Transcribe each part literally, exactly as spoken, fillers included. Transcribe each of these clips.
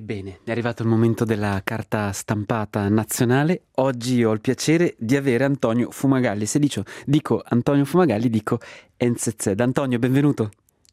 Ebbene, è arrivato il momento della carta stampata nazionale. Oggi ho il piacere di avere Antonio Fumagalli. Se dico, dico Antonio Fumagalli, dico Enzezed. Antonio, benvenuto.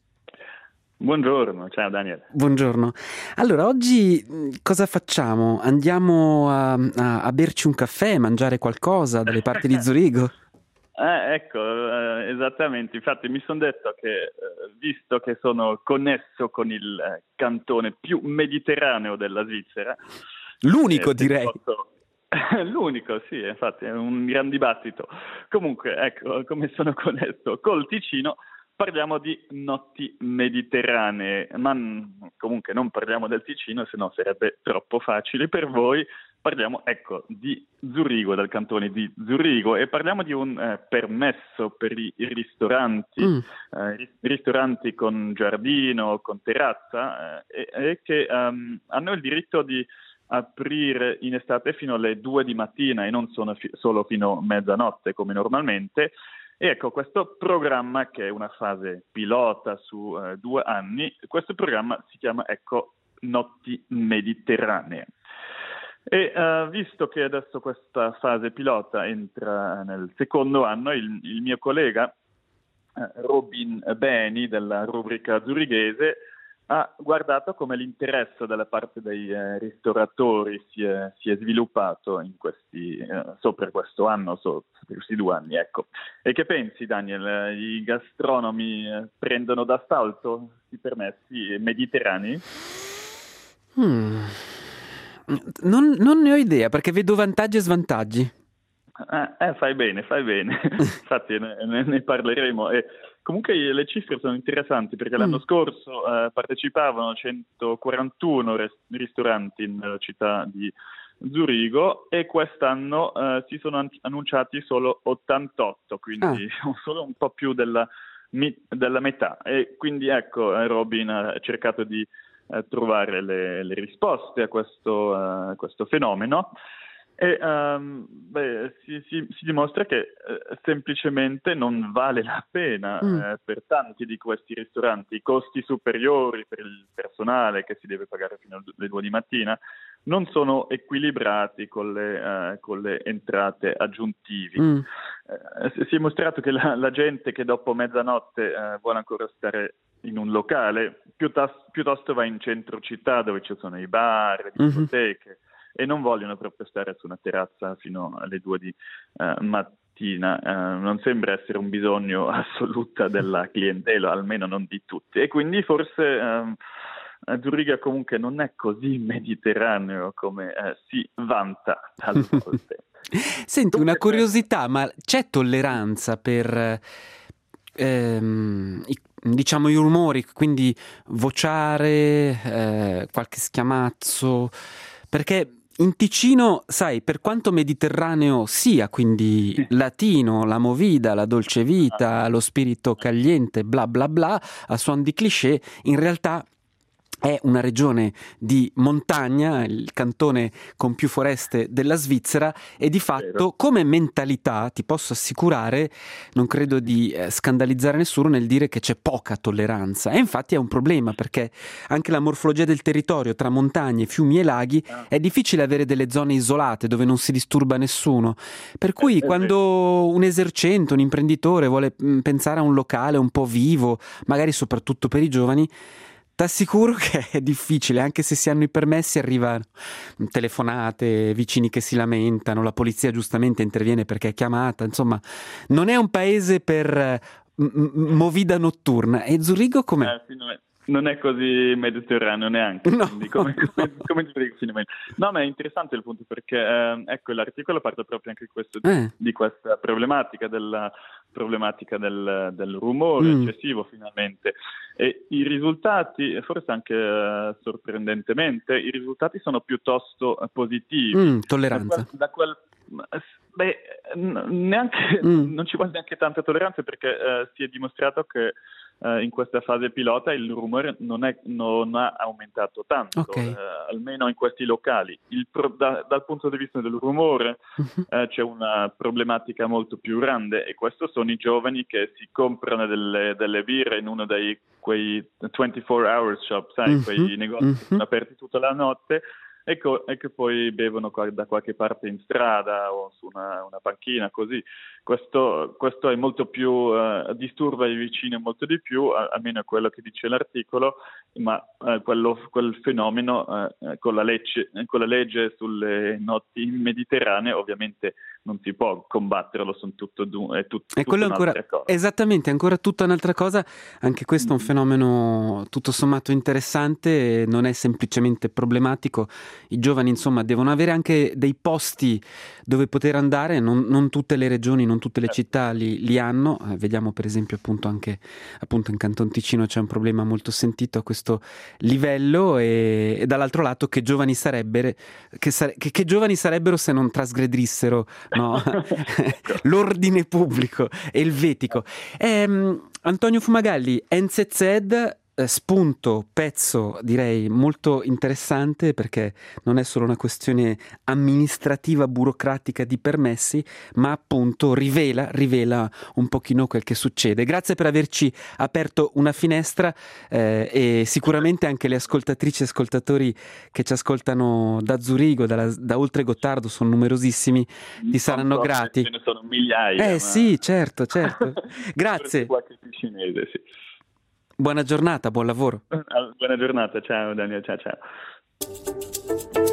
Buongiorno, ciao Daniel. Buongiorno. Allora, oggi mh, cosa facciamo? Andiamo a, a, a berci un caffè, mangiare qualcosa dalle parti di Zurigo? Eh, ecco, eh, esattamente. Infatti mi sono detto che, eh, visto che sono connesso con il eh, cantone più mediterraneo della Svizzera, L'unico, eh, se direi. posso- l'unico, sì, infatti è un gran dibattito. Comunque, ecco, come sono connesso col Ticino, parliamo di notti mediterranee, ma n- comunque non parliamo del Ticino, se no sarebbe troppo facile per voi. Parliamo, ecco, di Zurigo, del cantone di Zurigo, e parliamo di un eh, permesso per i ristoranti, Mm. eh, ri- ristoranti con giardino, con terrazza, eh, e, e che ehm, hanno il diritto di aprire in estate fino alle due di mattina e non sono fi- solo fino a mezzanotte come normalmente. E ecco, questo programma, che è una fase pilota su eh, due anni, questo programma si chiama, ecco, Notti Mediterranee. E eh, visto che adesso questa fase pilota entra nel secondo anno, il, il mio collega eh, Robin Beni della rubrica zurighese ha guardato come l'interesse dalla parte dei eh, ristoratori si è, si è sviluppato in questi, eh, so per questo anno, so per questi due anni, ecco. E che pensi, Daniel? Eh, I gastronomi eh, prendono d'assalto i permessi mediterranei? Mm. Non, non ne ho idea perché vedo vantaggi e svantaggi. Eh, eh, fai bene, fai bene. Infatti ne, ne- ne parleremo. E comunque le cifre sono interessanti perché l'anno Mm. scorso eh, partecipavano centoquarantuno res- ristoranti nella città di Zurigo e quest'anno eh, si sono an- annunciati solo ottantotto, Ah. quindi solo un po' più della, mi- della metà. E quindi ecco, eh, Robin ha cercato di eh, trovare le, le risposte a questo, eh, a questo fenomeno. E ehm, beh, si, si- si dimostra che eh, semplicemente non vale la Mm. pena eh, per tanti di questi ristoranti. I costi superiori per il personale che si deve pagare fino alle due di mattina non sono equilibrati con le, eh, con le entrate aggiuntivi. Mm. Eh, si si è mostrato che la, la gente che dopo mezzanotte eh, vuole ancora stare in un locale, piuttosto, piuttosto va in centro città dove ci sono i bar, le Mhm. discoteche, e non vogliono proprio stare su una terrazza fino alle due di eh, mattina. Eh, non sembra essere un bisogno assoluto della clientela, almeno non di tutti. E quindi forse ehm, Zuriga comunque non è così mediterraneo come eh, si vanta talvolta. Senti, una Comunque c'è... curiosità, ma c'è tolleranza per, ehm, i, diciamo, i rumori, quindi vociare, eh, qualche schiamazzo? Perché in Ticino, sai, per quanto mediterraneo sia, quindi latino, la movida, la dolce vita, lo spirito caliente, bla bla bla, a suon di cliché, in realtà è una regione di montagna, il cantone con più foreste della Svizzera, e di Vero. fatto come mentalità ti posso assicurare, non credo di eh, scandalizzare nessuno nel dire che c'è poca tolleranza, e infatti è un problema perché anche la morfologia del territorio tra montagne, fiumi e laghi Ah, è difficile avere delle zone isolate dove non si disturba nessuno, per è, cui è vero. quando un esercente, un imprenditore vuole mh, pensare a un locale un po' vivo, magari soprattutto per i giovani, t'assicuro che è difficile, anche se si hanno i permessi arrivano telefonate, vicini che si lamentano, la polizia giustamente interviene perché è chiamata, insomma, non è un paese per eh, m- m- movida notturna. E Zurigo com'è? Eh, sì, non è, non è così mediterraneo neanche, No. quindi come, come, come ti dico, finalmente. No, ma è interessante il punto perché ehm, ecco, l'articolo parla proprio anche questo, Eh. di questa problematica, della problematica del, del rumore Mm. eccessivo finalmente. E i risultati, forse anche eh, sorprendentemente, i risultati sono piuttosto eh, positivi. Mm, Da tolleranza. quel, da quel- beh, n- neanche, Mm. non ci vuole neanche tanta tolleranza perché eh, si è dimostrato che eh, in questa fase pilota il rumore non, è, non ha aumentato tanto, okay. eh, almeno in questi locali. Il pro, da, dal punto di vista del rumore uh-huh. eh, c'è una problematica molto più grande, e questo sono i giovani che si comprano delle, delle birre in uno dei quei ventiquattro hours shop, sai, uh-huh. quei negozi uh-huh. che sono aperti tutta la notte, e, co- e che poi bevono da qualche parte in strada o su una, una panchina, così. Questo, questo è molto più, uh, disturba i vicini molto di più, a- almeno è quello che dice l'articolo, ma uh, quello, quel fenomeno uh, con, la legge, con la legge sulle notti mediterranee ovviamente non si può combatterlo, sono tutto, è tut- e quello ancora, cosa. Esattamente, è ancora tutta un'altra cosa. Anche questo è un fenomeno tutto sommato interessante, non è semplicemente problematico. I giovani insomma devono avere anche dei posti dove poter andare, non, non tutte le regioni, non tutte le città li, li hanno, eh, vediamo per esempio appunto anche appunto in Canton Ticino c'è un problema molto sentito a questo livello, e, e dall'altro lato che giovani sarebbero che, sare- che, che giovani sarebbero se non trasgredissero, no? l'ordine pubblico e il vetico. Ehm, Antonio Fumagalli, N Z Z, spunto, pezzo direi molto interessante, perché non è solo una questione amministrativa, burocratica di permessi, ma appunto rivela, rivela un pochino quel che succede. Grazie per averci aperto una finestra, eh, e sicuramente anche le ascoltatrici e ascoltatori che ci ascoltano da Zurigo, da, da oltre Gottardo, sono numerosissimi, ti saranno grati. Ce ne sono migliaia. Eh ma... sì, certo, certo. Grazie. Qualche cinese, sì. Buona giornata, buon lavoro. Buona giornata, ciao Daniel, ciao ciao.